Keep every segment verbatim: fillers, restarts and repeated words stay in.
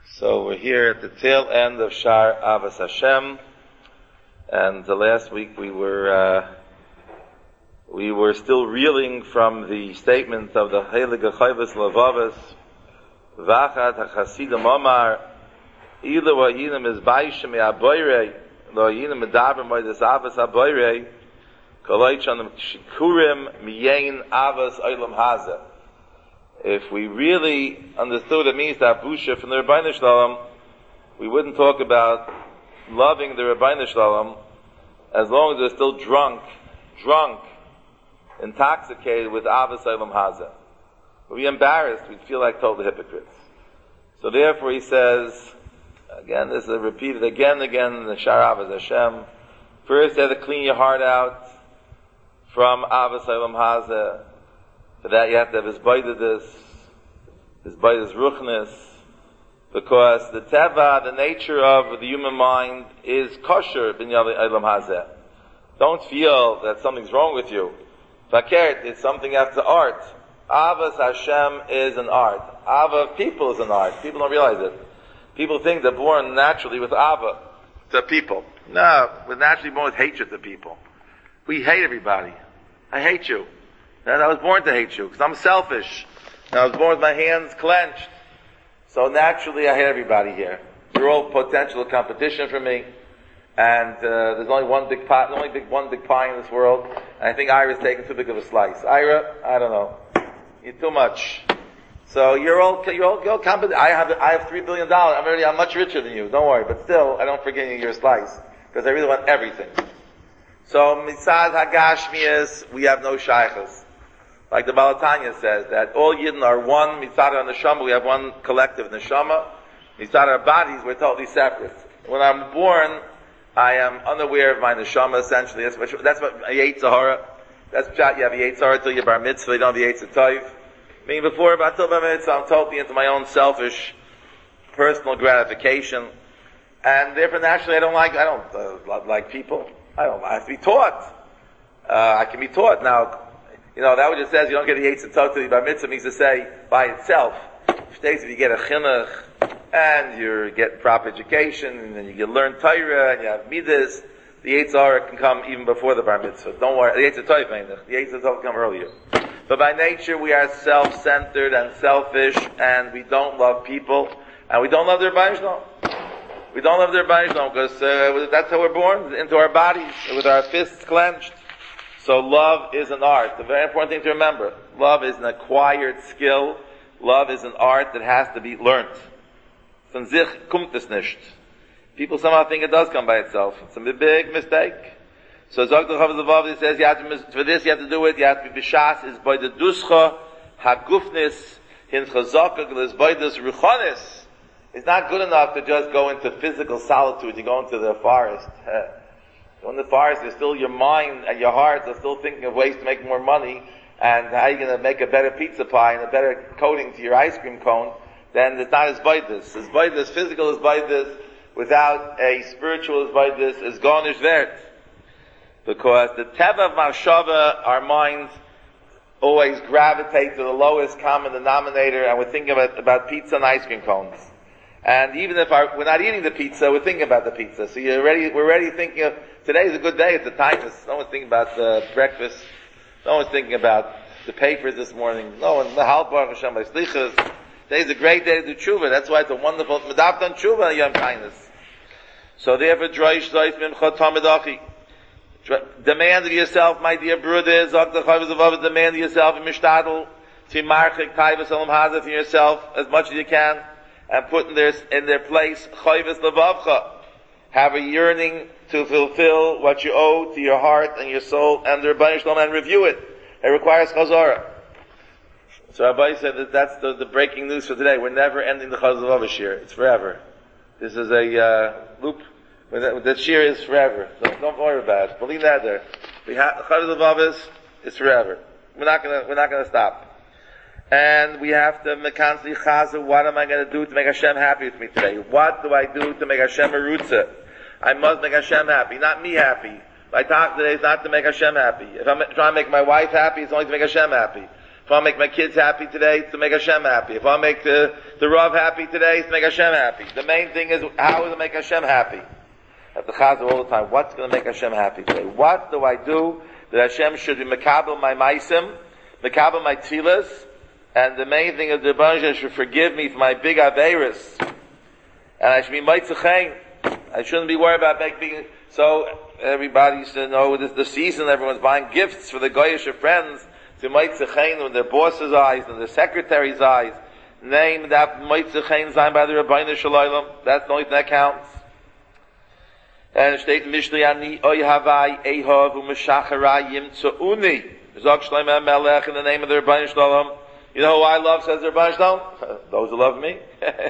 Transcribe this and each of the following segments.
So we're here at the tail end of Shar Avas Hashem, and the last week we were uh, we were still reeling from the statement of the Heilige Chayvus Levavus, Vachat HaChasidim Omar, Ila Vayinam is Baishem Yaboyrei, Lo Vayinam Medabrim Vaydas Avas Aboyrei, Koloichanam Shikurim Miyain Avas Olam Hazeh. If we really understood what it means to have busha from the Rebbeinu Shalom, we wouldn't talk about loving the Rebbeinu Shalom as long as they're still drunk, drunk, intoxicated with Avos Olam Hazeh. We'd be embarrassed. We'd feel like total hypocrites. So therefore he says, again, this is repeated again and again in the Shar Avos Hashem, first you have to clean your heart out from Avos Olam Hazeh. For that you have to have his baidadus, his baidadus ruchnis, because the teva, the nature of the human mind, is kosher bin olam hazeh. Don't feel that something's wrong with you. Fakert is something after art. Avas Hashem is an art. Ava of people is an art. People don't realize it. People think they're born naturally with ava to people. No, we're naturally born with hatred to people. We hate everybody. I hate you. And I was born to hate you, because I'm selfish. And I was born with my hands clenched. So naturally I hate everybody here. You're all potential competition for me. And uh, there's only one big pie, only big, one big pie in this world. And I think Ira's taking too big of a slice. Ira, I don't know. You're too much. So you're all, you're all, you're all compet- I have, I have three billion dollars. I'm already, I'm much richer than you. Don't worry. But still, I don't forget you your slice. Because I really want everything. So, Mitzad Hagashmias, we have no shaykhs. Like the Baal Tanya says, that all Yidden are one, mitzad our neshama, we have one collective neshama. Mitzad our bodies, we're totally separate. When I'm born, I am unaware of my neshama, essentially. That's what, that's what a Yetzer Hara, that's what you have a Yetzer Hara till you're bar mitzvah, you don't have a Yetzer Tov. I mean, before, until bar mitzvah, I'm totally into my own selfish, personal gratification. And therefore, naturally, I don't like, I don't uh, like people. I don't, I have to be taught. Uh, I can be taught. Now, you know, that what it says, you don't get a Yetzer Tov till you bar mitzvah, means to say, by itself. If you get a chinuch, and you get proper education, and you learn Torah, and you have midas, the Yetzer Hara can come even before the bar mitzvah. Don't worry, the Yetzer Tov, the Yetzer Tov can come earlier. But by nature, we are self-centered and selfish, and we don't love people, and we don't love their Rebbeinu Shalom. We don't love their Rebbeinu Shalom, because uh, that's how we're born, into our bodies, with our fists clenched. So love is an art. A very important thing to remember. Love is an acquired skill. Love is an art that has to be learnt. Von sich kommt es nicht. People somehow think it does come by itself. It's a big mistake. So Zog the Chavaz Levavli says, you have to, for this you have to do it, you have to be b'shas, is by the duscha, hagufnis, hin chazaka, is by this ruchonis. It's not good enough to just go into physical solitude. You go into the forest. In the forest, there's still your mind and your heart are still thinking of ways to make more money and how you're going to make a better pizza pie and a better coating to your ice cream cone. Then it's not as baidus. As baidus, physical as baidus, without a spiritual as baidus, is garnish vert. Because the teva of mashava, our minds always gravitate to the lowest common denominator, and we're thinking about, about pizza and ice cream cones. And even if our, we're not eating the pizza, we're thinking about the pizza. So you're already, we're already thinking of, today is a good day, it's a typhus. No one's thinking about the breakfast. No one's thinking about the papers this morning. No one, the halbar Hashem by slichas. Today's a great day to do tshuva. That's why it's a wonderful, medaft on tshuva and yom kindness. So therefore, droish zois mincha tamidachi. Demand of yourself, my dear brothers, demand of yourself, and mishtadel, to marchik taivas olam hazeh for yourself as much as you can. And put in their, in their place, chayvus levavcha. Have a yearning to fulfill what you owe to your heart and your soul and the Rebbeinu Shalom, and review it. It requires chazara. So Rabbi said that that's the, the breaking news for today. We're never ending the chazal of shir. It's forever. This is a, uh, loop. The shir is forever. So don't worry about it. Believe that there. We have, chazal of is forever. We're not gonna, we're not gonna stop. And we have to mekansli chaza, what am I going to do to make Hashem happy with me today? What do I do to make Hashem merutza? I must make Hashem happy, not me happy. My talk today is not to make Hashem happy. If I'm trying to make my wife happy, it's only to make Hashem happy. If I make my kids happy today, it's to make Hashem happy. If I make the, the Rav happy today, it's to make Hashem happy. The main thing is, how is it make Hashem happy? At the Chazal all the time, what's going to make Hashem happy today? What do I do that Hashem should be mekabel my maisim, mekabel my tzilas, and the main thing is the Rebbeinu should forgive me for my big aveiros, and I should be meitzchain. I shouldn't be worried about making. So everybody should know this the season. Everyone's buying gifts for the goyish friends to meitzchain with their boss's eyes and their secretary's eyes. Name that meitzchain signed by the Rebbeinu Shalom. That's the only thing that counts. And it states, Mishli ani oy havai ehav u'meshacharayim tzu'uni. Zog Shlomo HaMelech in the name of the Rebbeinu Shalom. You know who I love, says the Rebbeinu Shalom? Those who love me.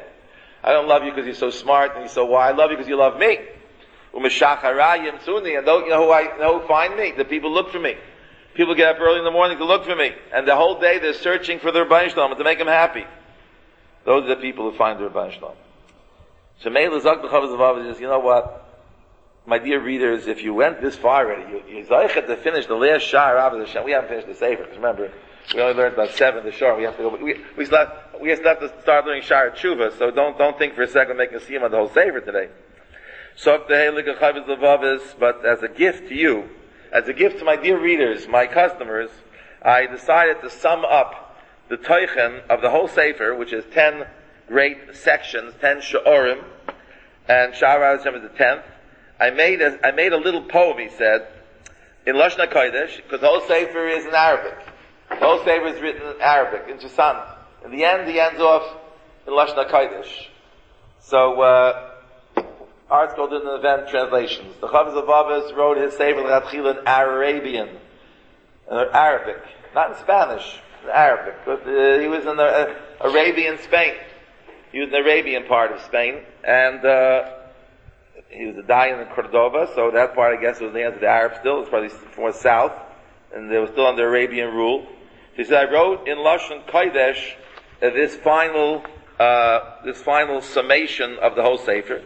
I don't love you because you're so smart and you're so wise. I love you because you love me. U'meshacharayim tzu'uni. And don't you know who I you know who find me? The people look for me. People get up early in the morning to look for me. And the whole day they're searching for the Rebbeinu Shalom to make them happy. Those are the people who find the Rebbeinu Shalom. So Meila Zog the Chavos Avav says, you know what? My dear readers, if you went this far already, you, you zeichet to finish the last Shar Avos Hashem. We haven't finished the Sefer. Remember, we only learned about seven the Shar. We have to go. We we still have, we still have to start learning Shar Tshuva. So don't don't think for a second making a siyum on the whole Sefer today. So the Heilige Chavos Avav is, but as a gift to you, as a gift to my dear readers, my customers, I decided to sum up the Teichen of the whole Sefer, which is ten great sections, ten Sha'orim, and Shar Avos Hashem is the tenth. I made a, I made a little poem, he said, in Lashon HaKodesh, because the whole Sefer is in Arabic. The whole Sefer is written in Arabic, in Chassan. In the end, he ends off in Lashon HaKodesh. So, uh, Arts called in the event translations. The Chavos Avav wrote his Sefer L'Chatchila in Arabian, in Arabic, not in Spanish, in Arabic. But uh, he was in the uh, Arabian Spain. He was in the Arabian part of Spain, and uh, he was a Dayan in Cordova, so that part, I guess, was near to the Arabs still. It was probably more south, and they were still under Arabian rule. He said, I wrote in Lashon Kodesh uh, this final, uh, this final summation of the whole Sefer.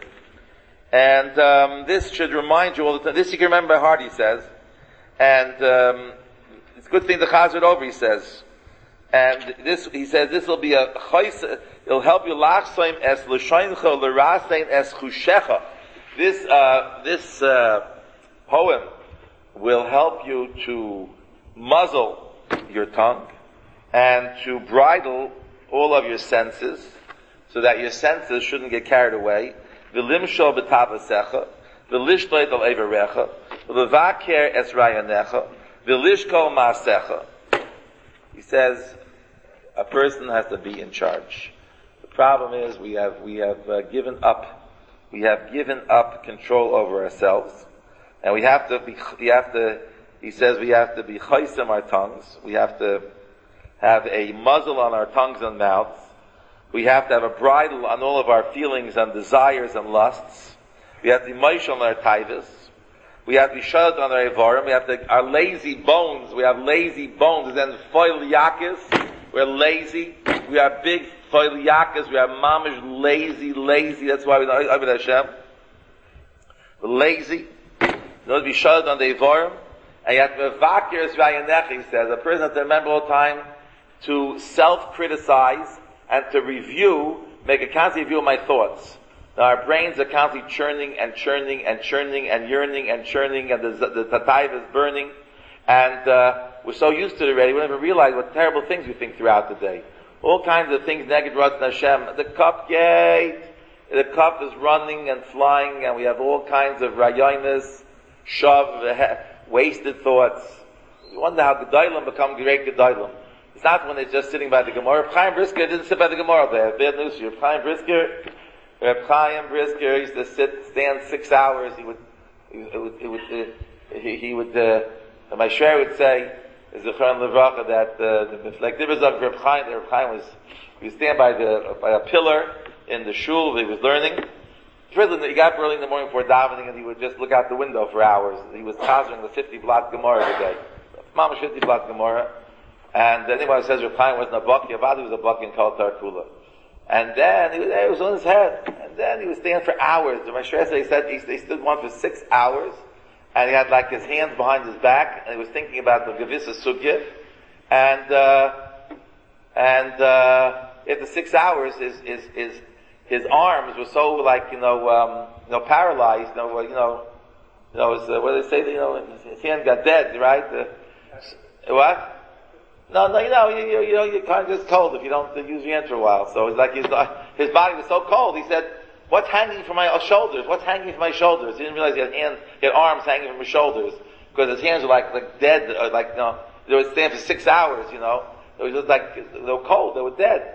And, um, this should remind you all the time. This you can remember by heart, he says. And, um, it's a good thing the Chazar over, he says. And this, he says, this will be a chayse, it'll help you lachsoim es l'shoincha l'rasein es chushecha. This, uh, this, uh, poem will help you to muzzle your tongue and to bridle all of your senses so that your senses shouldn't get carried away. V'limshol b'tavasecha, v'lishtoit al everecha, v'levaker es rayanecha, v'lishkol maasecha. He says, a person has to be in charge. The problem is we have, we have uh, given up We have given up control over ourselves, and we have to be. We have to. He says we have to be chaysim our tongues. We have to have a muzzle on our tongues and mouths. We have to have a bridle on all of our feelings and desires and lusts. We have to be moishel on our taivas. We have to be shut on our evarim. We have to our lazy bones. We have lazy bones. And then foil yakis. We're lazy. We are big. We are mamish lazy, lazy. That's why we don't have Hashem. We're lazy. You know to be shut on the Evorim. And you have to vakir as Vayanech, he says. A person has to remember all the time to self-criticize and to review, make a constant review of my thoughts. Now our brains are constantly churning and churning and churning and yearning and churning, and the, the tatayv is burning. And uh, we're so used to it already, we don't even realize what terrible things we think throughout the day. All kinds of things, neged Ratzon Hashem. The cup gate, the cup is running and flying, and we have all kinds of rayonis, shav, wasted thoughts. We wonder how Gedolim become great Gedolim. It's not when they're just sitting by the Gemara. Reb Chaim Brisker didn't sit by the Gemara there. Bad news for you. Reb Chaim Brisker, Reb Chaim Brisker used to sit, stand six hours. He would, he would, he would, uh, he, he would uh, my Sher would say, is the Chern Levracha that uh, the like Dibbers of Reb Chaim, Reb Chaim was he would stand by the by a pillar in the shul where he was learning. First, he got up early in the morning for davening, and he would just look out the window for hours. He was chazering the fifty block Gemara every day. Mamash fifty block Gemara, and anyone who says Reb Chaim wasn't a baki, Avadi was a baki in Kol Tarkula. And then he was, it was on his head, and then he was standing for hours. The Mashra said he said he, he stood one for six hours. And he had like his hands behind his back, and he was thinking about the Gevisa Sugya. And, uh, And, uh, after six hours, his, his, his, his arms were so, like, you know, um, you know, paralyzed, you know, you know, you know, his, uh, what do they say, you know, his, his hand got dead, right? Uh, what? No, no, you know, you, you, you know, you're kind of just cold if you don't uh, use your hand for a while. So it's like his, uh, his body was so cold, he said, what's hanging from my uh, shoulders? What's hanging from my shoulders? He didn't realize he had hands, he had arms hanging from his shoulders, because his hands were like, like dead, uh, like, you know, they were standing for six hours, you know. It was just like, they were cold, they were dead.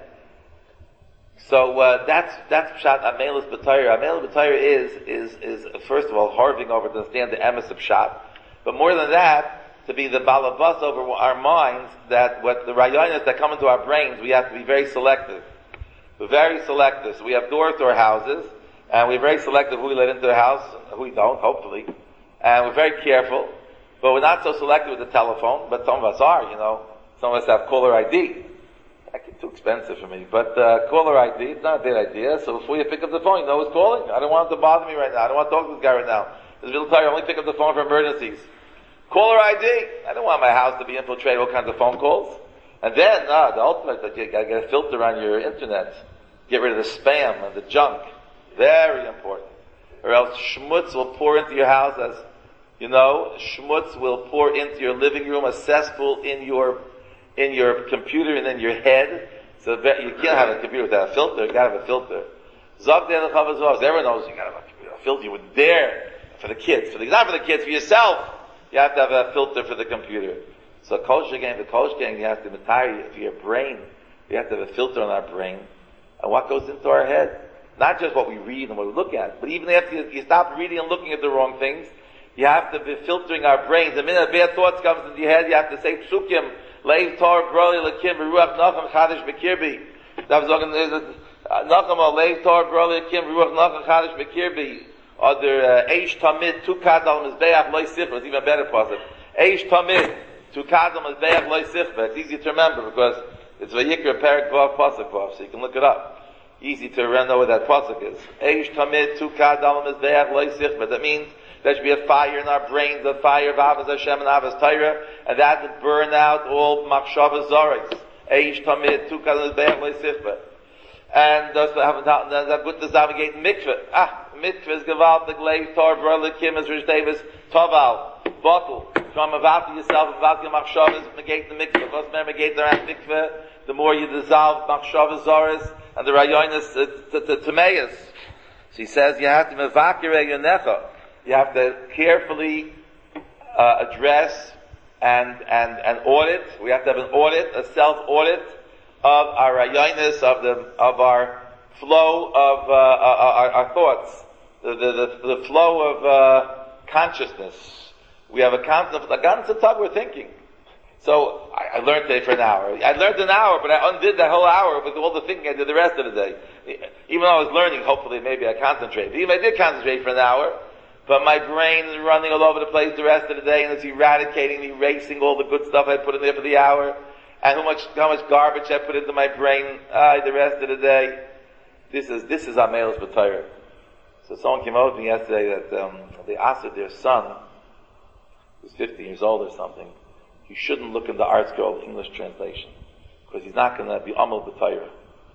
So, uh, that's, that's Pshat Amelus B'Torah. Amelus B'Torah is, is, is, first of all, harving over to understand the emes of Pshat. But more than that, to be the balabas over our minds, that what the rayonos that come into our brains, we have to be very selective. We're very selective. So we have doors to our houses, and we're very selective who we let into the house, who we don't, hopefully. And we're very careful. But we're not so selective with the telephone, but some of us are, you know. Some of us have caller I D. It's too expensive for me. But uh, caller I D, it's not a bad idea. So before you pick up the phone, you know who's calling. I don't want it to bother me right now. I don't want to talk to this guy right now. This little tire, only pick up the phone for emergencies. Caller I D. I don't want my house to be infiltrated with all kinds of phone calls. And then, uh, the ultimate, you gotta get a filter on your internet. Get rid of the spam and the junk. Very important. Or else schmutz will pour into your house as, you know, schmutz will pour into your living room, a cesspool in your, in your computer and in your head. So you can't have a computer without a filter. You gotta have a filter. Zog the everyone knows you gotta have a filter. You wouldn't dare for the kids. For the, not for the kids, for yourself. You have to have a filter for the computer. So Kol Shegen, the Kol Shegen, you have to retire for your brain. You have to have a filter on our brain. And what goes into our head? Not just what we read and what we look at, but even after you, you stop reading and looking at the wrong things, you have to be filtering our brains. The minute bad thoughts comes into your head, you have to say Psukim, Leiv Tor Broli Lakim Ruach Nacham Chadish Bekirbi. That was talking Nacham Leiv Tor Broli Lakim Ruach Nacham Chadish Bekirbi. Other Eish Tamid Tukad Al Mizbeach Loy Sichva. It's even better positive. Eish Tamid Tukad Al Mizbeach Loy Sichva. It's easy to remember because it's Vayikra Perik Vav Pasuk Vav, so you can look it up. Easy to know what that pasuk is. Eish Tamid Tukad Al Mizbeach Loy Sichva. That means there should be a fire in our brains, a fire of Avos Hashem and Avos Torah, and that would burn out all Machshavas Zoris. Eish Tamid Tukad Al Mizbeach Loy Sichva. And thus have a good to navigate mikveh. Ah, mikveh is gewaltig, Leiv Tor Broli Kim is Rish Davis Toval bottle. From about yourself, about your machshavas, negate the mikveh. Because when negate the mikveh, the more you dissolve machshavas zoris and the rayonis to tameis. So he says you have to mevakirei yonecha. You have to carefully uh, address and and and audit. We have to have an audit, a self audit of our rayonis, of the of our flow of uh, our, our thoughts, the the the, the flow of uh, consciousness. We have a constant, a constant tug we're thinking. So, I, I learned today for an hour. I learned an hour, but I undid that whole hour with all the thinking I did the rest of the day. Even though I was learning, hopefully maybe I concentrated. Even if I did concentrate for an hour, but my brain is running all over the place the rest of the day, and it's eradicating, erasing all the good stuff I put in there for the hour, and how much, how much garbage I put into my brain, uh, the rest of the day. This is, this is Amelus B'Torah. So someone came over to me yesterday that, um, they asked their son, who's fifty years old or something, you shouldn't look in the Art Scroll English translation, because he's not going to be Amal B'Torah.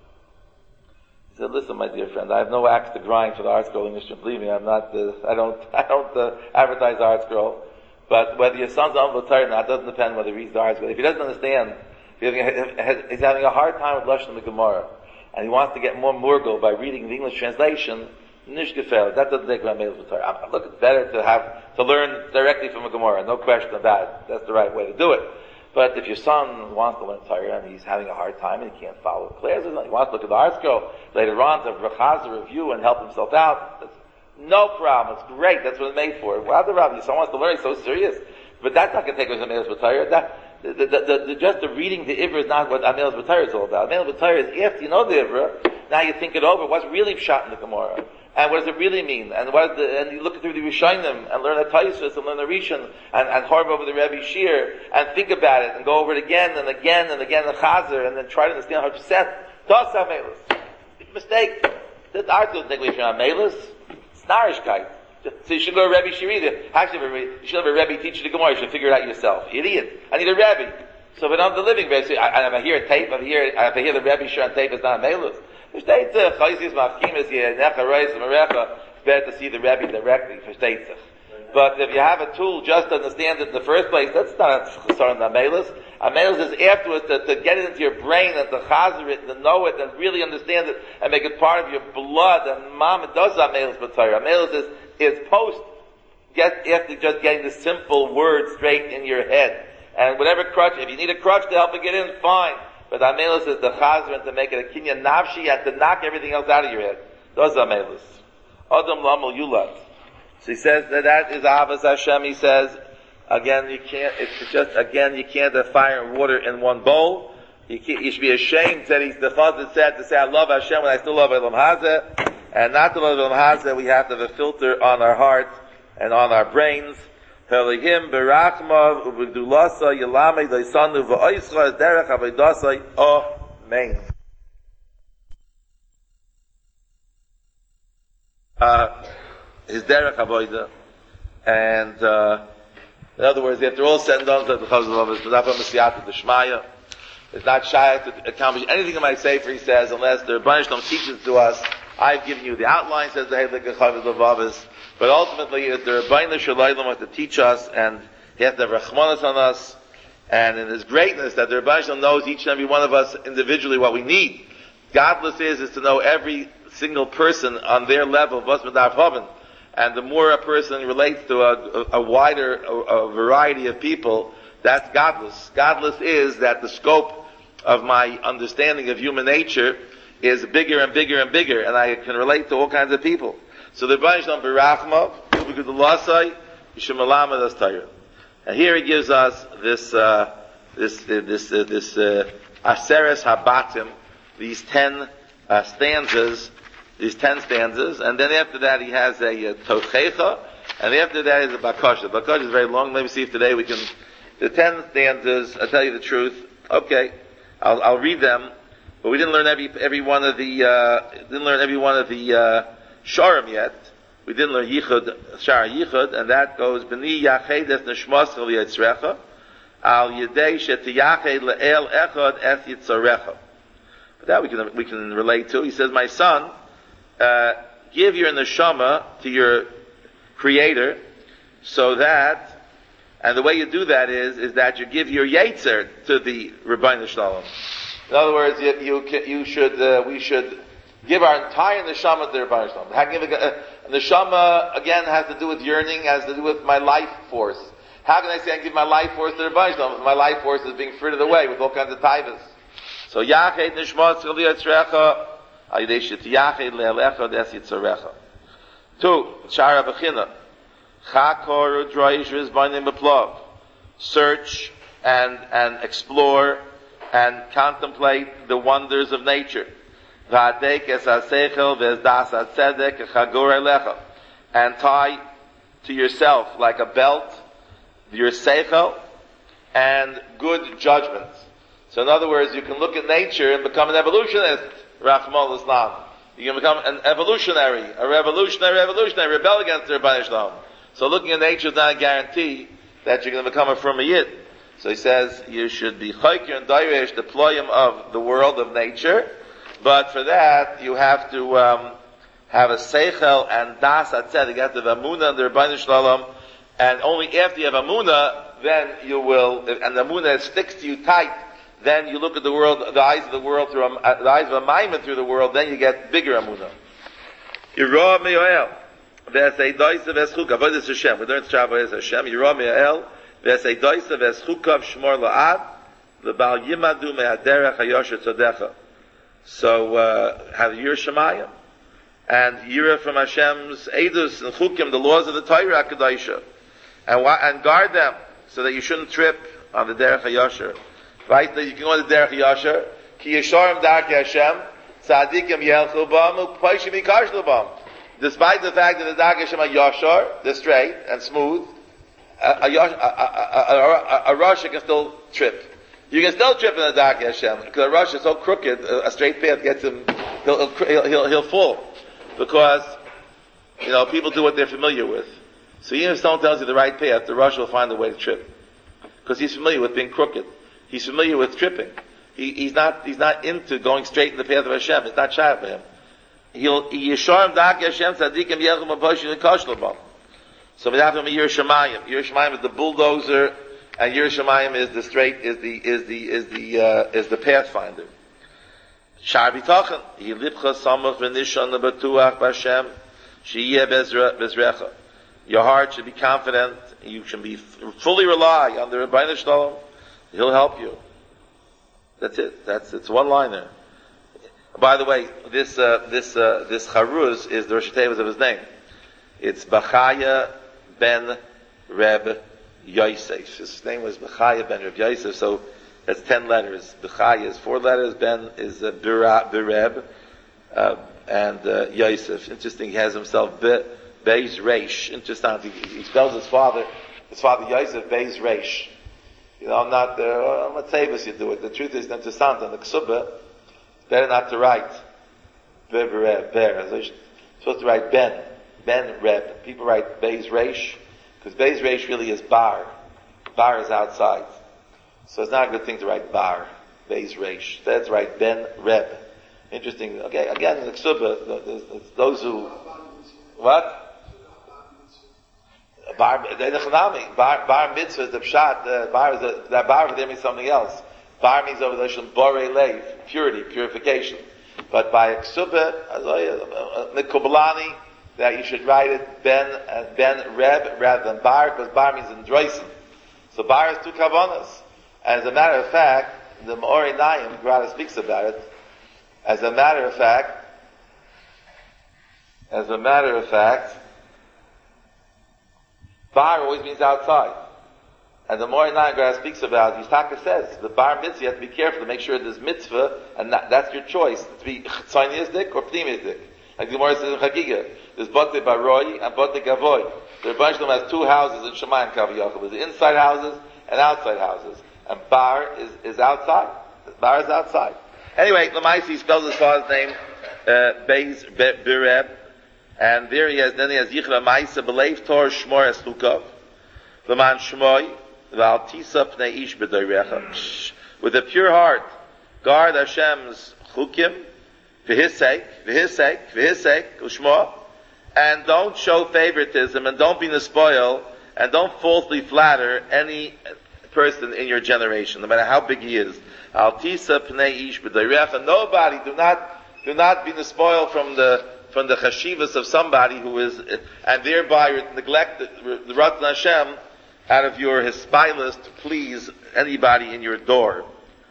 He said, listen, my dear friend, I have no axe to grind for the Art Scroll English, believe me, I'm not, uh, I don't, I don't, uh, advertise the Art Scroll. But whether your son's Amal B'Torah or not, doesn't depend whether he reads the Art Scroll. If he doesn't understand, if he's having a hard time with Lashon the Gemara, and he wants to get more murgal by reading the English translation, Nish gefällt. That doesn't take my Amelus B'Torah. Look, it's better to have, to learn directly from a Gemara. No question about it. That's the right way to do it. But if your son wants to learn Torah and he's having a hard time and he can't follow classes, he wants to look at the Art Scroll later on to Rechaz review and help himself out, that's no problem. It's great. That's what it's made for. Well, the Rabbi, your son wants to learn, he's so serious. But that's not going to take us to Amelus B'Torah. That, the, the, the, the, just the reading the Ivra is not what Amelus B'Torah is all about. Amelus B'Torah is after you know the Ivra, now you think it over. What's really shot in the Gemara? And what does it really mean? And what is the, and you look through the Rishonim and learn the Taisus and learn the Rishon and, and harp over the Rebbe Shir and think about it and go over it again and again and again the Chazer and then try to understand how to set. Das Amelus. Mistake. The art doesn't take away from Amelus. It's Narishkeit. So you should go to Rebbe Shir either. Actually, you should have a Rebbe teach you the Gemara. You should figure it out yourself. Idiot. I need a Rebbe. So if I'm the living basically, I, if I hear a tape, if I hear, if I hear the Rebbe share on tape, it's not a melus. Versteht sich, Chaysis Mafkimis, Yenecha Reis, Merecha, it's better to see the Rebbe directly, versteht sich. But if you have a tool just to understand it in the first place, that's not a sort of Amelus. Amelus is afterwards to, to get it into your brain and to chazer it and to know it and really understand it and make it part of your blood. And mom, it does Amelus B'Torah. Amelus is, is post, get, after just getting the simple word straight in your head. And whatever crutch, if you need a crutch to help it get in, fine. But Amelus is the chazer and to make it a kinyan nafshi and to knock everything else out of your head. Does Amelus. Adam Lamel Yulat. So he says that that is Ahavas Hashem. He says, again, you can't, it's just, again, you can't have fire and water in one bowl. You, can't, you should be ashamed that he's the father said to say, I love Hashem when I still love Elam Hazeh. And not to love Elam Hazeh, we have to have a filter on our hearts and on our brains. Helihim berachma ubedulasa yelame daisanu va'oischa derech avedasai amen. Uh, his derech avoda, and uh, in other words, after all said and done, the chazal of his medafa mesiyata d'shmaya, it's not shy to accomplish anything in my sefer. He says, unless the Rebbeinu Shalom teaches to us. I've given you the outline, says the Heilig Chavis Levavis, but ultimately it's the Rebbeinu Shalom to teach us, and he has to have rachmanas on us, and in his greatness that the Rebbeinu Shalom knows each and every one of us individually what we need. Godless is is to know every single person on their level of Vasmadar Havan. And the more a person relates to a, a, a wider a, a variety of people, that's godless. Godless is that the scope of my understanding of human nature is bigger and bigger and bigger, and I can relate to all kinds of people. So the Rebbeinu Shalom berachma, ubikudulasai, yishemalamed as Torah. And here he gives us this, uh, this, uh, this, uh, this, uh, Aseres Habatim, these ten, uh, stanzas, these ten stanzas, and then after that he has a uh, Tochecha, and after that is a Bakasha. Bakasha is very long. Let me see if today we can, the ten stanzas, I'll tell you the truth. Okay, I'll, I'll read them, but we didn't learn every, every one of the, uh, didn't learn every one of the, uh, Sharim yet. We didn't learn Yichud, Shar Yichud, and that goes, B'ni Yached es Neshmas Chal Yitzrecha, Al Yedei Shetiyached Le'el Echad es Yitzarecha. But that we can, we can relate to. He says, my son, Uh, give your neshama to your creator, so that, and the way you do that is, is that you give your yetzer to the Rebbeinu Shalom. In other words, you, you, you should, uh, we should give our entire neshama to the Rebbeinu Shalom. How can you give a, a neshama, again, has to do with yearning, has to do with my life force. How can I say I give my life force to the Rebbeinu Shalom? My life force is being frittered away with all kinds of taivas. So, Yached Nishmas Chal Yitzrecha, Two, Shara Bechina. Chakor Udroish Rizbanim Beplov. Search and, and explore and contemplate the wonders of nature. V'adek es ha'seichel v'ezdas ha'tzedek chagor elecha. And tie to yourself like a belt your seichel and good judgments. So in other words, you can look at nature and become an evolutionist. Rahmal Islam. You can become an evolutionary, a revolutionary, revolutionary, rebel against the Rebbeinu Shalom. So looking at nature is not a guarantee that you're going to become a firm yid. So he says you should be chayker and dairesh, the ployim of the world of nature, but for that you have to um, have a seichel and das atzedek. You have to have amunah and the Rebbeinu Shalom, and only after you have amunah, then you will, and the amunah sticks to you tight. Then you look at the world, the eyes of the world through a, uh, the eyes of a maimon through the world. Then you get bigger amunah. Yirah me'oel v'esei doisa v'eschukav. Avodas Hashem. We learn Avodas Hashem. Yirah me'oel v'esei doisa v'eschukav shmor la'ad l'bal yimadu me'aderech hayosher tzodecha. So uh, have Yirah Shemayim and Yirah from Hashem's edus and chukim, the laws of the Torah Hakadoshah, and and guard them so that you shouldn't trip on the derech hayosher. Right? That you can go to the Derech Yasher. Ki Yesharim Darkei Hashem, Tzadikim Yelchu Bam, U'Poishim Yikashlu Bam. Despite the fact that the Darkei Hashem are Yashar, they're straight and smooth, a, a, a, a, a, a Rasha can still trip. You can still trip in the Darkei Hashem, because a Rasha is so crooked, a, a straight path gets him, he'll, he'll, he'll, he'll fall. Because, you know, people do what they're familiar with. So even if someone tells you the right path, the Rasha will find a way to trip. Because he's familiar with being crooked. He's familiar with tripping. He, he's not, he's not into going straight in the path of Hashem. It's not shy for him. He'll, Yesharim Dak Hashem Tzadikim Yechum Aposhin Koshlabal. So we have him a Yerushalayim. Yerushalayim is the bulldozer, and Yerushalayim is the straight, is the, is the, is the, uh, is the pathfinder. Shar B'tachan, Yilipcha Samach V'Nishan B'Tuach B'Hashem, Shiyeh Bezrecha. Your heart should be confident, you should be fully rely on the Rebbeinu Shalom. He'll help you. That's it. That's, it's one liner. By the way, this, uh, this, uh, this Charuz is the Rosh Hashanah of his name. It's Bachaya ben Reb Yosef. His name was Bachaya ben Reb Yosef, so that's ten letters. Bachaya is four letters, Ben is uh, Bereb, uh, and uh, Yosef. Interesting, he has himself Be, Beis Reish. Interesting, he, he spells his father, his father Yosef, Beis Reish. You know, I'm not, uh, I'm not saying you do it. The truth is, interesting, on the Ksubah, it's better not to write Bereb, Ber. So you're supposed to write Ben. Ben Reb. People write Beis Reish, because Beis Reish really is Bar. Bar is outside. So it's not a good thing to write Bar. Beis Reish. That's right, Ben Reb. Interesting. Okay, again, in the Ksubah, those who, what? Bar, bar, bar mitzvah is the pshat, uh, bar is the, that bar over there means something else. Bar means over there, borei leiv, purity, purification. But by Ksubah, Mikubalani, that you should write it Ben uh, Ben Reb rather than Bar, because Bar means in Droisen. So Bar is two kavanas. And as a matter of fact, the Me'orei Naim, Grada speaks about it. As a matter of fact, as a matter of fact, Bar always means outside. And the Me'orei Naim Grada speaks about it. Yisaka says, the Bar mitzvah, you have to be careful to make sure there's mitzvah, and that, that's your choice, to be tzioniyistic or pnimiyistic. Like the Gemara says in Chagiga, there's Bote Baroi and Bote Gavoy. The Rebbeinu Shalom has two houses in Shemayim Kaviyachol. There's inside houses and outside houses. And Bar is, is outside. Bar is outside. Anyway, Lamaisi spells his father's name, uh, Beis Bereb. And there he has, then he has Yichra Maisa Belev Tor Shmor Eslukov. Laman Shmoy, Val Tisa Pnei Ish B'Doirecha. With a pure heart, guard Hashem's Chukim, for his sake, for his sake, for his sake, Ushma, and don't show favoritism, and don't be nespoil, and don't falsely flatter any person in your generation, no matter how big he is. Al tisa pnei ish b'dayrecha. Nobody, do not, do not be nespoil from the from the chashivas of somebody who is, and thereby neglect the, the Ratzon Hashem out of your hispilus to please anybody in your door.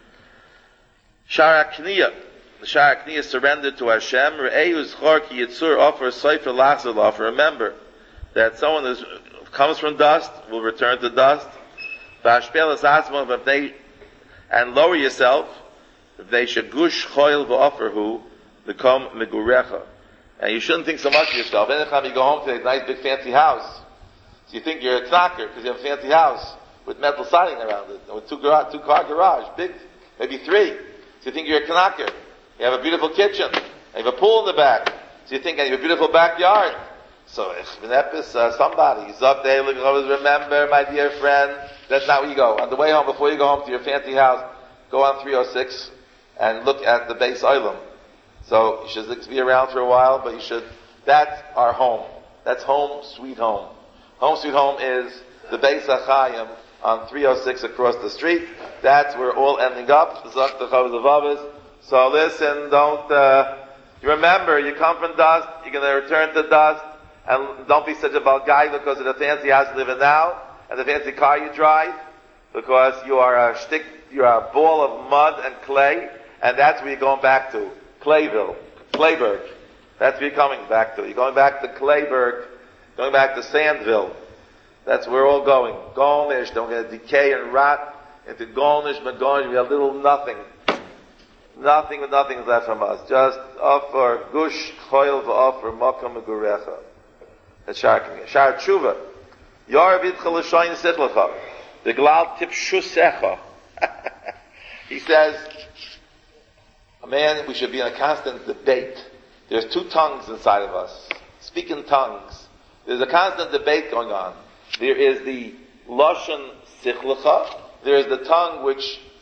Shara Kniyah. The Shara Kniyah surrendered to Hashem. Re'ehu zchor ki yitzur offer soifer lachzor offer. Remember that someone who comes from dust will return to dust. V'ashpelas asmon v'avnei, and lower yourself. V'avnei shegush choil v'offerhu become megurecha. And you shouldn't think so much of yourself. Anytime you go home to a nice big fancy house, so you think you're a knocker because you have a fancy house with metal siding around it, with two, gar- two car garage, big, maybe three. So you think you're a knocker. You have a beautiful kitchen. You have a pool in the back. So you think you have a beautiful backyard. So, uh, somebody is up there, look, always remember, my dear friend, that's not where you go. On the way home, before you go home to your fancy house, go on three oh six and look at the base island. So, you should be around for a while, but you should, that's our home. That's home, sweet home. Home, sweet home is the Beis HaChaim on three oh six across the street. That's where we're all ending up. So listen, don't, uh, you remember, you come from dust, you're going to return to dust, and don't be such a balgai because of the fancy house you live in now, and the fancy car you drive, because you are a shtick, you are a ball of mud and clay, and that's where you're going back to. Clayville. Clayburg. That's where you're coming back to. You're going back to Clayburg, going back to Sandville. That's where we're all going. Golnish, don't get decay and rot into Golnish, Magonish, we have little nothing. Nothing, nothing is left from us. Just offer gush choil v'offer makam megurecha. That's Shar Kniyah. Shar Tshuva. Yarvid chalashayin sitlacha. Beglal tipshusecha. He says, a man, we should be in a constant debate. There's two tongues inside of us. Speaking tongues. There's a constant debate going on. There is the lashon sichlecha. There is the tongue which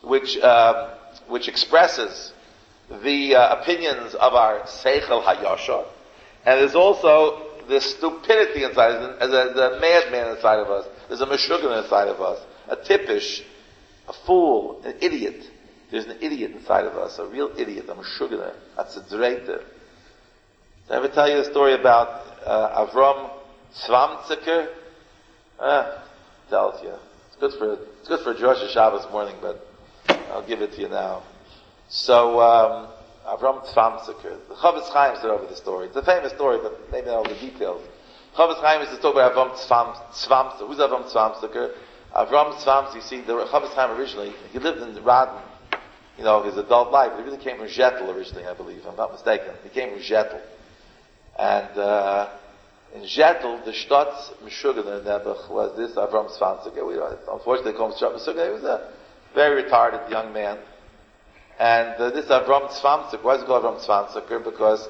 which um, which expresses the uh, opinions of our Seichel Hayashar, and there's also the stupidity inside, as a, the madman inside of us. There's a meshuggah inside of us, a tippish, a fool, an idiot. There's an idiot inside of us, a real idiot, a meshuggah. That's a dreiter. Did I ever tell you a story about uh, Avram Tzvamtziker? Ah, tells you. It's good for it's good for Rosh Shabbos morning, but I'll give it to you now. So um, Avram Tzvamtziker, the Chavetz Chaim said over the story. It's a famous story, but maybe not all the details. Chavetz Chaim is to talk about Avram Tzvamtziker. Who's Avram Tzvamtziker? Avram Tzvamtziker. You see, the Chavetz Chaim originally he lived in Radin, you know, his adult life. He really came from Jettel originally, I believe. If I'm not mistaken. He came from Jettel. And uh, in Jettel, the Shtutz Meshuggah Nebuch was this Avram Tzvamtziker. We unfortunately they call him Shtutz Meshuggah. He was a very retarded young man. And uh, this Avram Tzvamtziker, why is it called Avram Tzvamtziker? Because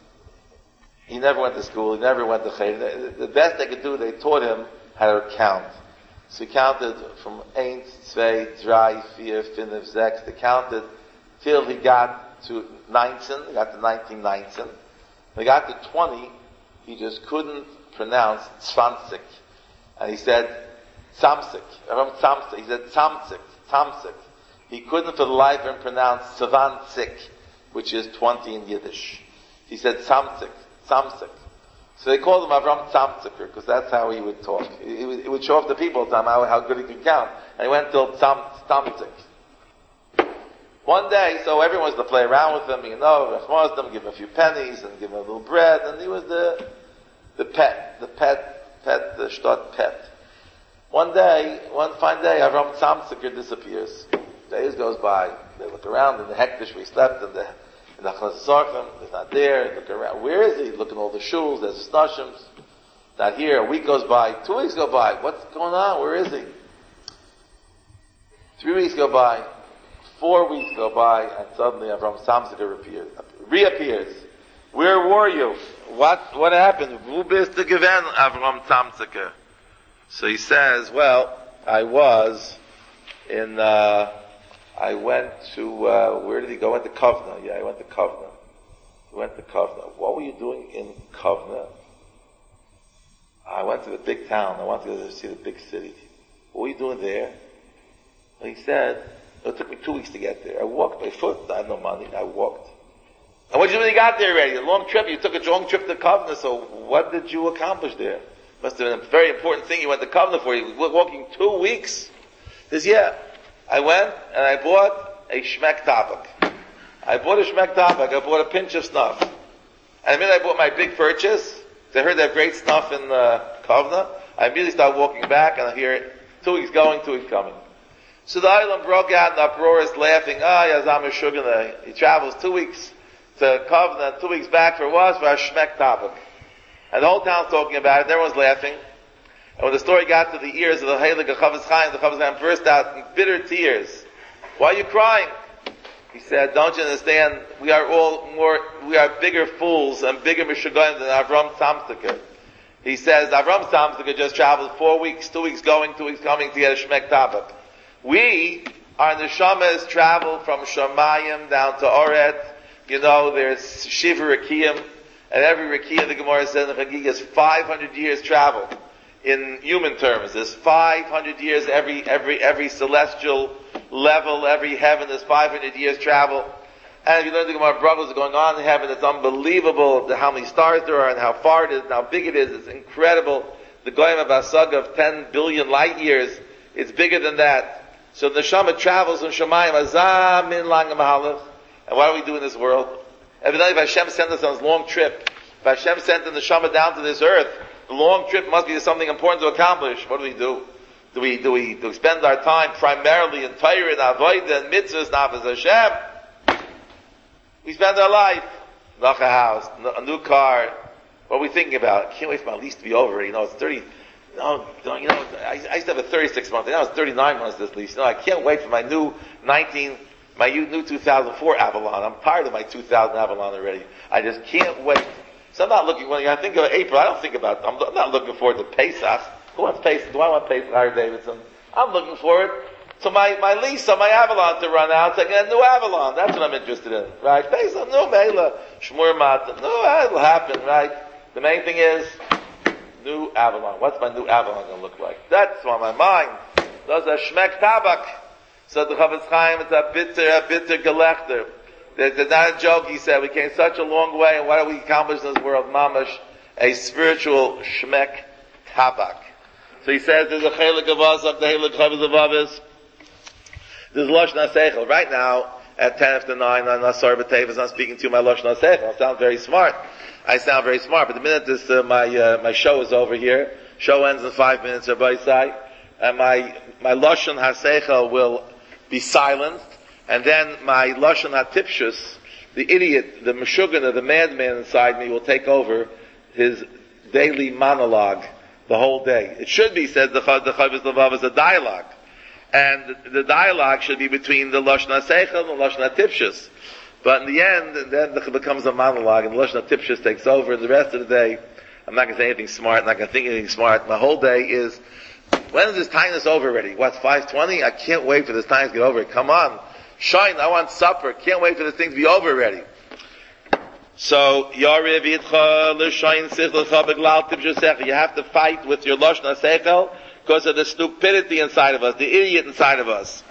he never went to school, he never went to Cheder. The best they could do, they taught him how to count. So he counted from Eins, Zwei, Drei, Vier, Fünf, Sechs. They counted till he got to nineteen. He got to nineteen, nineteen. When he got to twenty, he just couldn't pronounce Tzvamtzik. And he said, Tzamtzik. Avram Tzamtzik. He said, Tzamtzik, Tzamtzik. He couldn't for the life of him pronounce Tzvantzik, which is twenty in Yiddish. He said Tzamtzik, Tzamtzik. So they called him Avram Tzamtziker, because that's how he would talk. He would, he would show off to people how, how good he could count. And he went till Tzamtzik. One day, so everyone was to play around with him, you know, Rachmazdam, give him a few pennies, and give him a little bread, and he was the, the pet, the pet, pet, the shtot pet. One day, one fine day, Avram Tzamtziker disappears. Days goes by, they look around in the hektish we slept in the in the Chazarchim, he's not there, they look around, where is he? Look at all the shuls, there's the stashims, not here, a week goes by, two weeks go by, what's going on, where is he? Three weeks go by, four weeks go by, and suddenly Avram Tzamtziker appears, reappears. Where were you? What, what happened? Wo bist du gewesen, Avram Tzamtziker? So he says, well, I was in, uh, I went to, uh, where did he go? I went to Kovna. Yeah, I went to Kovna. I went to Kovna. What were you doing in Kovna? I went to the big town. I wanted to go to see the big city. What were you doing there? Well, he said, it took me two weeks to get there. I walked by foot. I had no money. I walked. And what did you do when you got there already? A long trip. You took a long trip to Kovna, so what did you accomplish there? Must have been a very important thing you went to Kovna for. You were walking two weeks. He says, yeah. I went and I bought a shmek tabak. I bought a shmek tabak. I bought a pinch of snuff. And the minute I bought my big purchase, I heard they have great snuff in uh, Kovna, I immediately started walking back and I hear it, two weeks going, two weeks coming. So the island broke out in uproarious laughing. Ah, Yazam Shugana. He travels two weeks to Kovna, two weeks back for what? For a shmek tabak. And the whole town's talking about it, and everyone's laughing. And when the story got to the ears of the Heilig of Chavetz Chaim, the Chavetz Chaim burst out in bitter tears. Why are you crying? He said, don't you understand? We are all more, we are bigger fools and bigger Meshuggahim than Avram Tzamtziker. He says, Avram Tzamtziker just traveled four weeks, two weeks going, two weeks coming to get a Shmek Tabak. We, our neshamas, travel from Shamayim down to Oret. You know, there's Shiva Rakiyim, and every Rakiyah, the Gemara says in the Chagig, is five hundred years travel. In human terms, there's five hundred years, every, every, every celestial level, every heaven, there's five hundred years travel. And if you learn the Gemara, brothers are going on in heaven, it's unbelievable how many stars there are and how far it is and how big it is. It's incredible. The Goyim of Asag of ten billion light years, it's bigger than that. So the Neshama travels from Shemayim, Azam min lang mahalach. And what do we do in this world? Evidently, if Hashem sent us on this long trip, if Hashem sent the Neshama down to this earth, the long trip must be something important to accomplish. What do we do? Do we, do we, do we spend our time primarily in Torah and Avodah and Mitzvahs, Navas Hashem? We spend our life, knock a house, a new car. What are we thinking about? I can't wait for my lease to be over. You know, it's thirty, no, you know, I, I used to have a thirty-six month, now it's thirty-nine months this lease. You know, I can't wait for my new nineteen, my new two thousand four Avalon. I'm tired of my two thousand Avalon already. I just can't wait. So I'm not looking, when I think of April, I don't think about, I'm, I'm not looking forward to Pesach. Who wants Pesach? Do I want Pesach, Harry Davidson? I'm looking forward to my, my lease on my Avalon to run out, so I get a new Avalon. That's what I'm interested in, right? Based on no Mela, Shmur Mat, no, it'll happen, right? The main thing is, new Avalon. What's my new Avalon going to look like? That's on my mind. Those are Shmek Tabak. So the Chavetz Chaim, it's a bitter, a bitter Gelechter. It's not a joke, he said. We came such a long way, and what do we accomplish in this world? Mamash, a spiritual Shmek Tabak. So he says there's a Chelik of us, of the Chelik of Avis. There's Lashon HaSeichel. Right now, at ten after nine, I'm not sorry, but Tevis, I'm speaking to you my Lashon HaSeichel. I sound very smart. I sound very smart, but the minute this, uh, my, uh, my show is over here, show ends in five minutes, Rabbi Isai, and my, my Lashon HaSeichel will be silenced, and then my Lashon HaTipshus, the idiot, the Meshugana, the madman inside me will take over his daily monologue the whole day. It should be, says the Chavis Lavav, is a dialogue. And the dialogue should be between the Lashon HaSeichel and the Lashon HaTipshus. But in the end, then it becomes a monologue, and the Lashon HaTipshus takes over, and the rest of the day, I'm not going to say anything smart, I'm not going to think anything smart. My whole day is, when is this time is over already? What's five twenty? I can't wait for this time to get over. Come on. Shine, I want supper. Can't wait for this thing to be over already. So, you have to fight with your Lashon HaSeichel because of the stupidity inside of us, the idiot inside of us.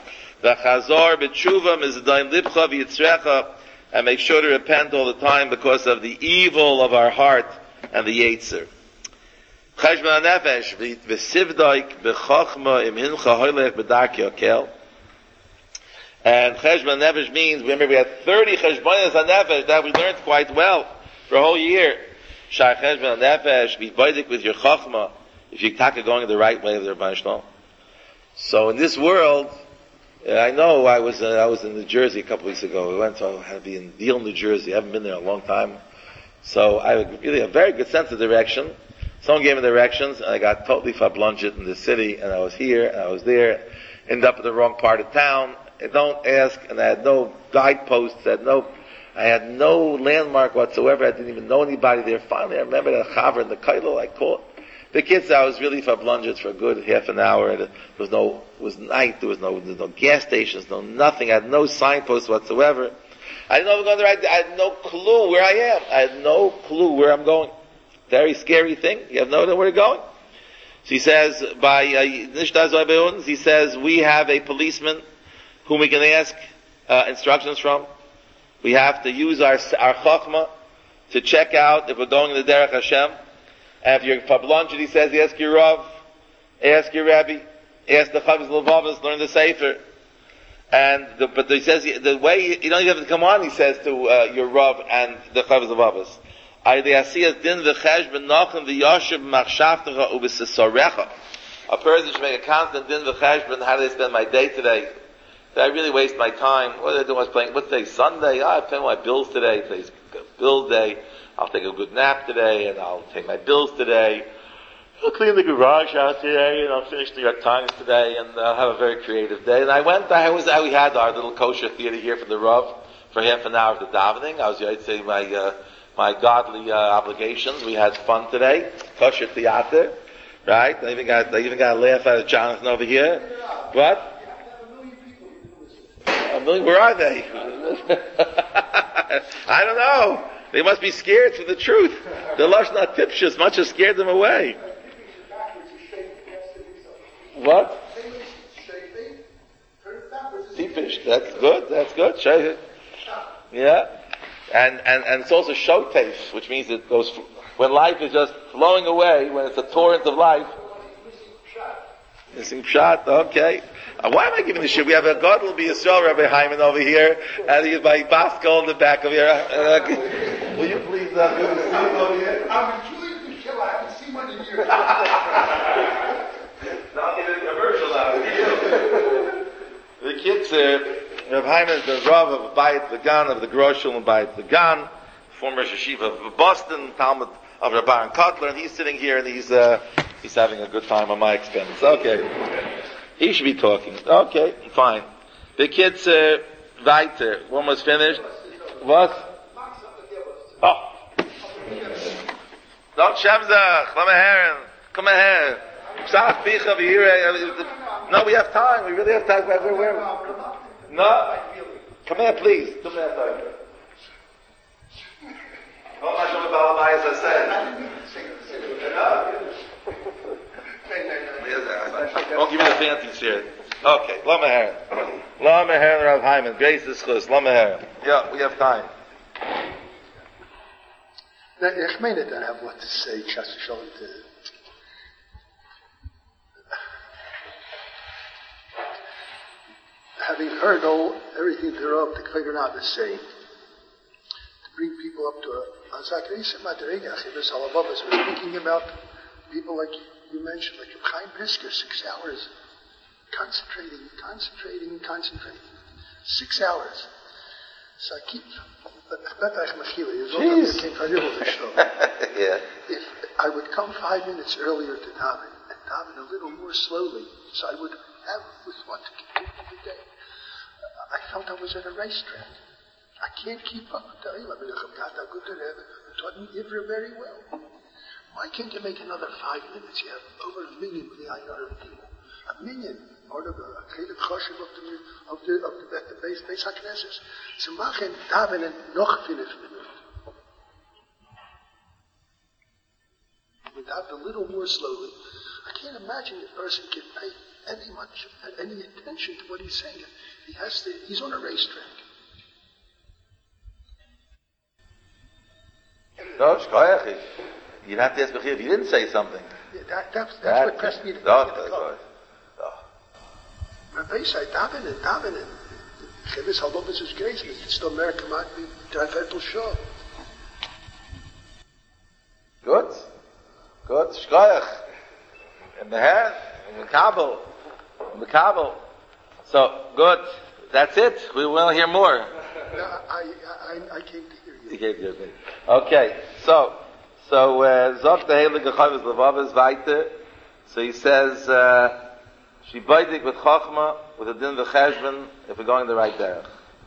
And make sure to repent all the time because of the evil of our heart and the Yetzer. Cheshbon HaNefesh, v'sivdoik b'chochma im hincha hoylech b'darki okel. And Cheshbon HaNefesh means, remember we had thirty Cheshbonos HaNefesh that we learned quite well for a whole year. Shai Cheshbon HaNefesh, be boidik with your chochma, if you're taka going the right way of the Rebbeinu Shalom. So in this world, I know I was uh, I was in New Jersey a couple weeks ago. We went to I had to be in Deal, New Jersey. I haven't been there in a long time. So I have really a very good sense of direction. Someone gave me directions, and I got totally fablunged in the city, and I was here, and I was there, ended up in the wrong part of town. And don't ask, and I had no guideposts, I had no, I had no landmark whatsoever. I didn't even know anybody there. Finally, I remember that chaver in the kailo. I called the kids. I was really fablunged for a good half an hour. There was no, it was night. There was no, there was no gas stations, no nothing. I had no signposts whatsoever. I didn't know if I was going the right. I had no clue where I am. I had no clue where I'm going. Very scary thing. You have no idea where you're going. So he says, by uh, he says, we have a policeman whom we can ask uh, instructions from. We have to use our our chachma to check out if we're going in the Derech Hashem. And if you're fablunged, he says, ask your Rav, ask your Rabbi, ask the Chavis Levavos, learn the Sefer. And the, but he says the way you, you don't even have to come on. He says to uh, your Rav and the Chavis Levavos. A person should make a constant din v'cheshbon. How do I spend my day today? Did I really waste my time? What did I do? I was playing. What's today? Sunday. Oh, I pay my bills today. Today's bill day. I'll take a good nap today, and I'll take my bills today. I'll clean the garage out today, and I'll finish the New York Times today, and I'll have a very creative day. And I went. I was. We had our little kosher theater here for the Rav for half an hour of the davening. I was. I'd say my. Uh, My godly uh, obligations. We had fun today. Kosher theater, right? I even got, I even got a laugh out of Jonathan over here. What? A million? Where are they? I don't know. They must be scared for the truth. The Lashon HaTipshus much has scared them away. What? Tipish. That's good. That's good. Yeah. And, and, and it's also shotesh, which means it goes, when life is just flowing away, when it's a torrent of life. Missing pshat, okay. Uh, why am I giving this shit? We have a God will be Yisrael, Rabbi Hyman over here, and he's my Basco in the back of here. Uh, will you please, uh, do the same over here? I'm enjoying the show, I can see money here. Not even a commercial now. The kids, uh, Rav Hyman is the Rav of Bayit Lagan, of the Groshul and Bayit Lagan, former Yeshiva of Boston, Talmud of Rabbi Baron Kotler, and he's sitting here and he's uh, he's having a good time on my expense. Okay. He should be talking. Okay, fine. The kids, uh, weiter. One was finished. What? Oh. Don't Shemzach, come here. Come here. Psach Picha v'hirei. No, we have time. We really have time. Where, where, where? No. Come here, please. Come here, sorry. Oh, my God, Balabai, as I said. Don't give me the fancy shit. Okay, Lama Heron. Lama Heron, Rav Hyman. Grace is chus. Lama Heron. Yeah, we have time. Now, ich meine, I have what to say, Chas Shalom, to having heard all everything thereof, to figure out the same, to bring people up to a Zacharias Madrega, Chivas Halavavas. We're thinking about people like you mentioned, like Chaim Brisker, six hours, concentrating, concentrating, concentrating, six hours. So I keep. Jeez. Yeah. If I would come five minutes earlier to daven and daven a little more slowly, so I would have with what to continue the day. I felt I was at a racetrack. I can't keep up with the Illah. I taught me Ivra very well. Why can't you make another five minutes? You have over a million with the Ayar people. A million. Part of the Chelik Choshev of the of the of the, the base base Haknesses. So machen davenen noch fünf Minuten. We daven a little more slowly. I can't imagine a person can pay any much any attention to what he's saying. He has to. He's on a racetrack. No, Shkoyach. You'd have to ask Bechir if you didn't say something. Yeah, that, that's that's that, what pressed me to no, come. that's right. Rabbi said, davenen, davenen. Chevis Halovas is grace. It's still America might be Dreiviertel Shah. Good. Good. Shkoyach. In the hand. In the Kabul. In the Kabul. So, good. That's it. We will hear more. No, I, I, I came to hear you. You came to hear me. Okay. So, so, Zok the Heilige Chavos Levavos weiter. So he says, uh, She baidik with Chachma, with a din v'cheshbon, if we're going the right derech.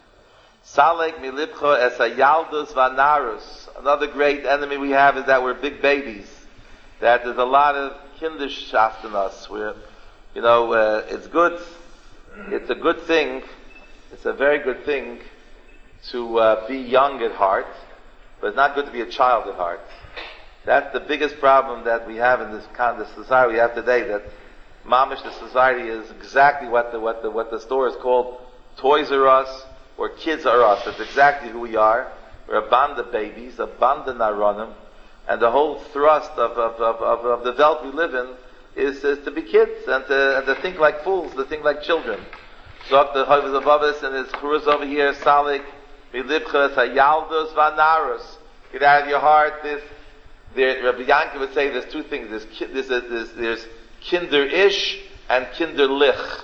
Salek milibcho es hayaldus v'narus. Another great enemy we have is that we're big babies. That there's a lot of kinderschaft in us. We're, you know, uh, it's good. It's a good thing. It's a very good thing to uh, be young at heart, but it's not good to be a child at heart. That's the biggest problem that we have in this kind of society we have today. That Mamish, the society is exactly what the what the what the store is called. Toys are us, or kids are us. That's exactly who we are. We're a band of babies, a band of naronim, and the whole thrust of of, of, of, of the world we live in is, is to be kids and to, and to think like fools, to think like children. So the Chavos Levavos and his churus over here, Salik, milibcha es hayaldus v'narus. Get out of your heart this. There, Rabbi Yankiv would say there's two things. There's there's, there's, there's kinder-ish and kinder-lich.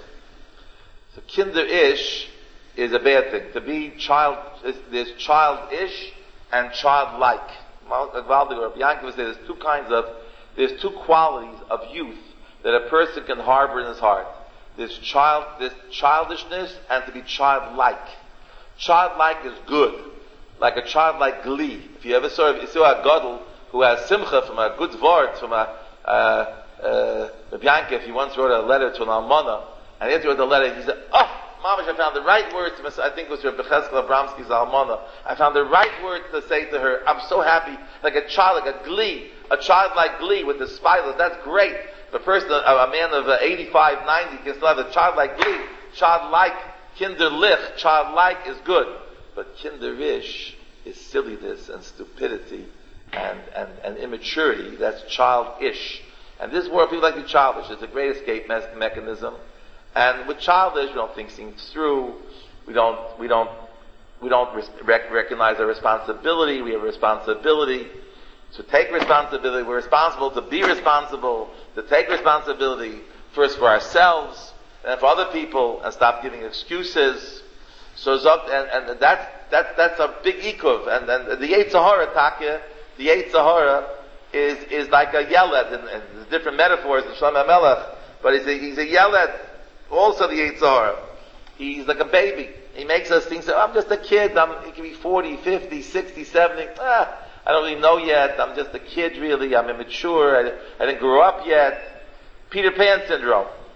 So kinder-ish is a bad thing. To be child, there's child-ish and childlike. Rabbi Yankiv would say there's two kinds of, there's two qualities of youth that a person can harbor in his heart. There's child, there's childishness and to be childlike. Childlike is good. Like a childlike glee. If you ever saw, if you saw a gadol who has simcha from a good word, from a, uh, Uh, Rabbi Yankiv, he once wrote a letter to an almana, and he wrote the letter, he said, oh, Mamash, I found the right words to, I think it was Rabbi Cheskel Abramsky's almana, I found the right words to say to her, I'm so happy, like a child, like a glee, a childlike glee with the spiders, that's great. The person, a, a man of uh, eighty-five, ninety can still have a childlike glee, childlike, kinderlich, childlike is good. But kinderish is silliness and stupidity and, and, and immaturity, that's childish. And this world, people like to be childish. It's a great escape me- mechanism. And with childish, we don't think things through. We don't, we don't, we don't rec- recognize our responsibility. We have a responsibility to take responsibility. We're responsible to be responsible, to take responsibility first for ourselves and for other people, and stop giving excuses. So, and, and that's, that's, that's a big ikuv. And, and the Yetzer Hara, Takya, the Yetzer Hara, is is like a yeled, and, and there's different metaphors in Shlomo HaMelech, but he's a, he's a yeled, also the Yetzer Hara. He's like a baby. He makes us think, so, I'm just a kid, I'm, it can be forty, fifty, sixty, seventy, ah, I don't really know yet, I'm just a kid really, I'm immature, I, I didn't grow up yet. Peter Pan syndrome.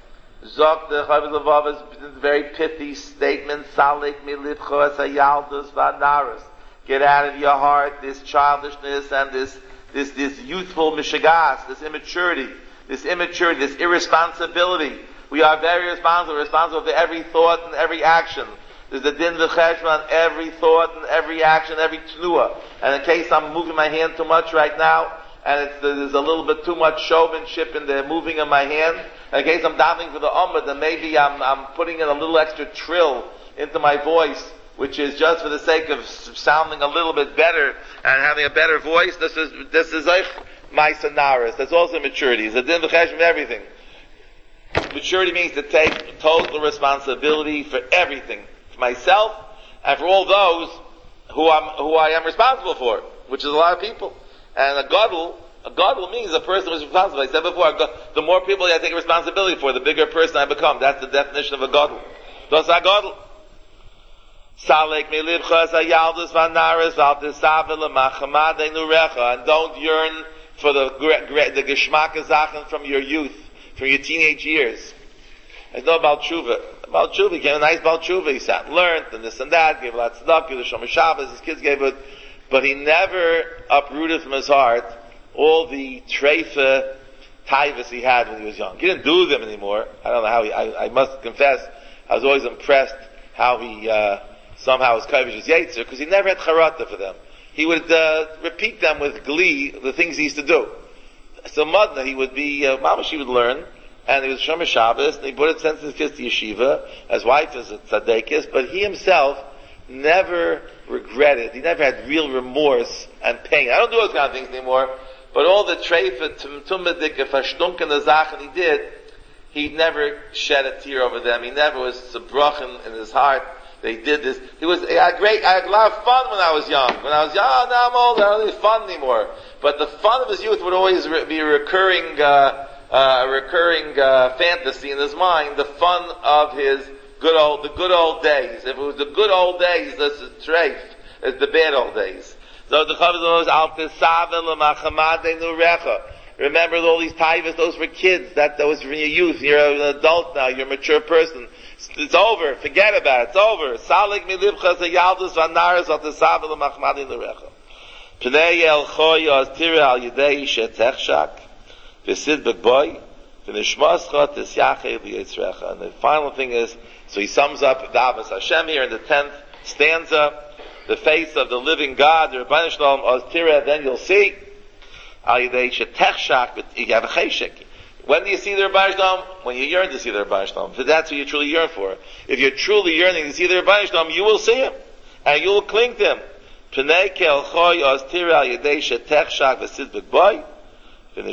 Zok the Chavis Levav's very pithy statement, Salik milivcho es hayaldus v'anaris. Get out of your heart this childishness and this, this, this youthful mishagas, this immaturity, this immaturity, this irresponsibility. We are very responsible, responsible for every thought and every action. There's a din v'cheshbon on every thought and every action, every tnuah. And in case I'm moving my hand too much right now, and it's, there's a little bit too much showmanship in the moving of my hand, and in case I'm davening for the ummah, then maybe I'm, I'm putting in a little extra trill into my voice, which is just for the sake of sounding a little bit better and having a better voice. This is, this is like my sonaris. That's also maturity. It's a din v'cheshbon everything. Maturity means to take total responsibility for everything. For myself, and for all those who I'm, who I am responsible for, which is a lot of people. And a gadol, a gadol means a person who is responsible. I said before, the more people I take responsibility for, the bigger person I become. That's the definition of a gadol. That's a gadol. Salek milivcha sayaldus vanaris valtisavel machamade nurecha, and don't yearn for the the geschmack zachen from your youth, from your teenage years. There's no Baal Tshuva. Baal Tshuva became a nice Baal Tshuva. He sat and learned, and this and that, gave a lot of tzedakah, the Shomer Shabbos, his kids gave it, but he never uprooted from his heart all the treifa taivas he had when he was young. He didn't do them anymore. I don't know how he, I, I must confess, I was always impressed how he, uh, somehow was kavish his yetzer, because he never had charata for them. He would, uh, repeat them with glee, the things he used to do. So Madna, he would be, uh, Mamash, he would learn, and he was Shomer Shabbos, and he put it sent his kids to yeshiva. His wife is a tzadekis, but he himself never regretted. He never had real remorse and pain. I don't do those kind of things anymore, but all the treifa, tumtumedike, verstunken zachen he did, he never shed a tear over them. He never was zerbrochen in his heart. They did this. He was, I had great, I had a lot of fun when I was young. When I was young, oh, now I'm old, I don't have fun anymore. But the fun of his youth would always re- be a recurring, uh, Uh, a recurring uh, fantasy in his mind, the fun of his good old, the good old days. If it was the good old days, this is treif. It's the bad old days. So the Chavis was al tesavel machamade nurecha. Remember all these taivas; those were kids. That that was from your youth. You're an adult now. You're a mature person. It's, it's over. Forget about it. It's over. Salik milivcha zayaldus vanaris al tesavel machamade nurecha. Pnei el choy az tira al yidei shetechshak. And the final thing is, so he sums up the Avos Hashem here in the tenth stanza, the face of the living God, the Rebbeinu Shalom, Oztira, then you'll see, you have a cheshek. When do you see the Rebbeinu Shalom? When you yearn to see the Rebbeinu Shalom. So that's what you truly yearn for. If you're truly yearning to see the Rebbeinu Shalom, you will see him. And you will cling to him. And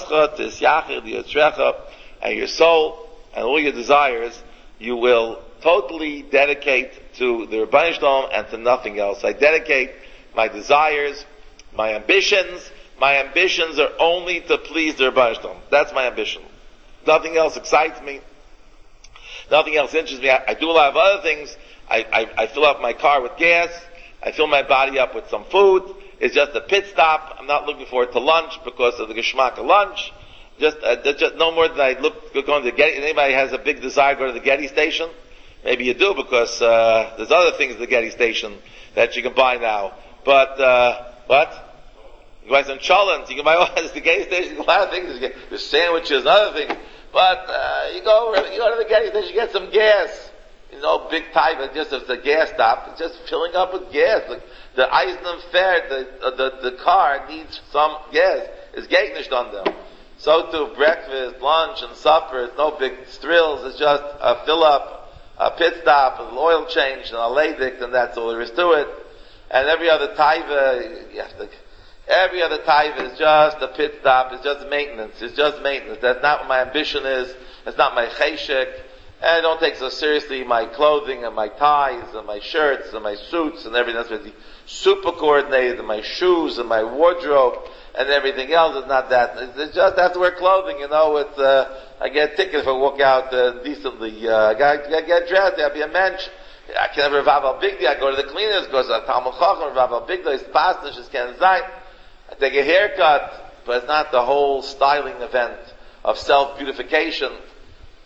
your soul and all your desires, you will totally dedicate to the Rebbeinu Shalom and to nothing else. I dedicate my desires, my ambitions. My ambitions are only to please the Rebbeinu Shalom. That's my ambition. Nothing else excites me. Nothing else interests me. I, I do a lot of other things. I, I, I fill up my car with gas. I fill my body up with some food. It's just a pit stop. I'm not looking forward to lunch because of the geschmack of lunch. Just, uh, just no more than I look going to the Getty. Anybody has a big desire to go to the Getty station? Maybe you do because uh, there's other things at the Getty station that you can buy now. But uh, what? You can buy some cholents. You can buy all the Getty station. A lot of things. There's sandwiches and other things. But uh, you go, you go to the Getty station. You get some gas. You know, big type, just as the gas stop, it's just filling up with gas. The, the Eisen Fair, the, uh, the, the car needs some gas. It's getting nicht on them. So too, breakfast, lunch, and supper, it's no big thrills. It's just a fill up, a pit stop, an oil change, and a laydick, and that's all there is to it. And every other taiva, you have to, every other taiva is just a pit stop. It's just maintenance. It's just maintenance. That's not what my ambition is. It's not my cheshek. And I don't take so seriously my clothing and my ties and my shirts and my suits and everything else. It's super coordinated, and my shoes and my wardrobe and everything else is not that. It's just, I have to wear clothing, you know. It's, uh, I get a ticket if I walk out, uh, decently. Uh, I gotta, gotta get dressed. I gotta be a mensch. I can never Rav Al Bigdi. I go to the cleaners, go to the Talmud Chacham, Rav Al Bigdi, it's pasta, it's can't sign. I take a haircut, but it's not the whole styling event of self-beautification.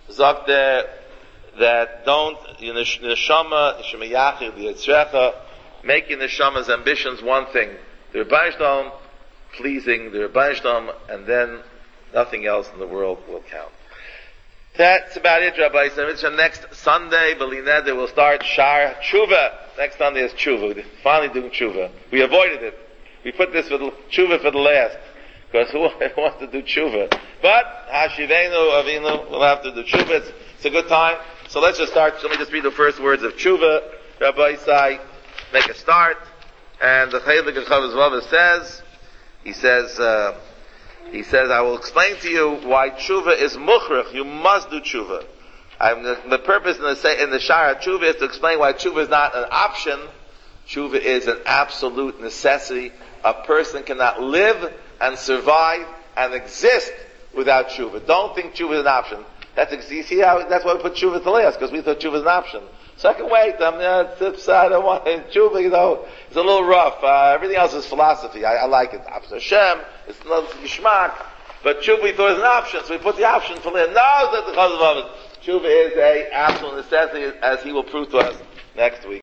Sagt er, that don't, you know, neshama, shemayachir, the yitzrecha, making neshama's ambitions one thing. The Rebbeinu Shalom, pleasing the Rebbeinu Shalom, and then nothing else in the world will count. That's about it, Rabbi Yisrael. Next Sunday, Belined, we'll start Shar Tshuva. Next Sunday is Tshuva. We're finally doing Tshuva. We avoided it. We put this for the Tshuva for the last. Because who wants to do Tshuva? But, Hashivenu, Avinu, we'll have to do Tshuva. It's, it's a good time. So let's just start. Let me just read the first words of Tshuva. Rabbi Yisai, make a start. And the Chaylik of Chavaz says, he says, uh, he says, I will explain to you why Tshuva is Mukhrach. You must do Tshuva. I'm, the, the purpose in the, in the Shara Tshuva is to explain why Tshuva is not an option. Tshuva is an absolute necessity. A person cannot live and survive and exist without Tshuva. Don't think Tshuva is an option. That's, you see how, that's why we put Tshuva to last, because we thought Tshuva is an option. So I can wait, I'm, uh, tips, I don't want it. Tshuva, you know, it's a little rough. Uh, everything else is philosophy. I, I like it. Abs Hashem, it's not Gishmak. But Tshuva we thought is an option, so we put the option to last. No, that's the cause of it. Tshuva is a absolute necessity, as he will prove to us next week.